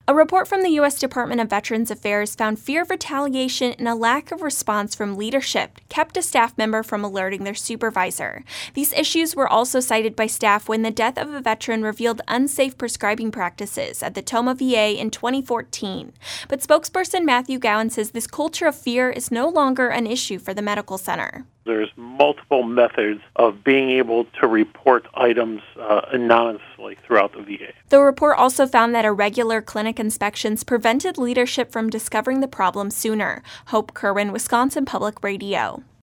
A report from the U.S. Department of Veterans Affairs found fear of retaliation and a lack of response from leadership kept a staff member from alerting their supervisor. These issues were also cited by staff when the death of a veteran revealed unsafe prescribing practices at the Tomah VA in 2014. But spokesperson Matthew Gowan says this culture of fear is no longer an issue for the medical center. There's multiple methods of being able to report items anonymously throughout the VA. The report also found that irregular clinic inspections prevented leadership from discovering the problem sooner. Hope Kerwin, Wisconsin Public Radio.